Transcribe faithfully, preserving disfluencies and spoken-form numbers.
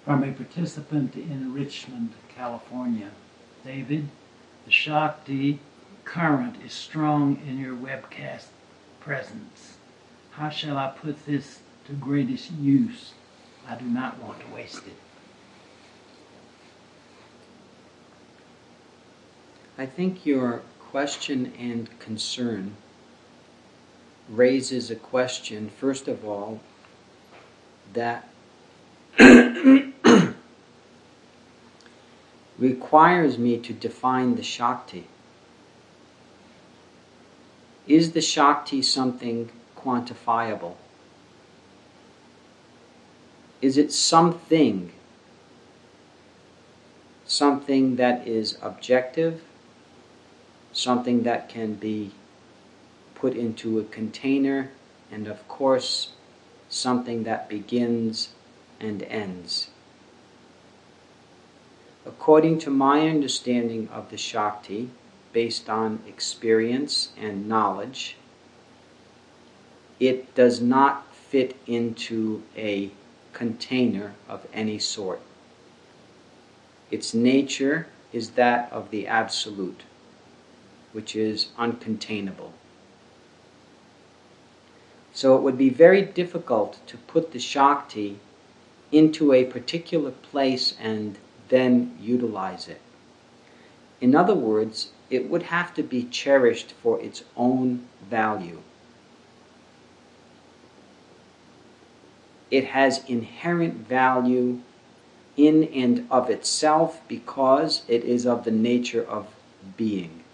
from a participant in Richmond, California. David, the Shakti current is strong in your webcast presence. How shall I put this to greatest use? I do not want to waste it. I think your question and concern raises a question, first of all, that requires me to define the Shakti. Is the Shakti something quantifiable? Is it something, something that is objective, something that can be put into a container, and of course, something that begins and ends? According to my understanding of the Shakti, based on experience and knowledge, it does not fit into a container of any sort. Its nature is that of the Absolute, which is uncontainable. So it would be very difficult to put the Shakti into a particular place and then utilize it. In other words, it would have to be cherished for its own value. It has inherent value in and of itself because it is of the nature of being.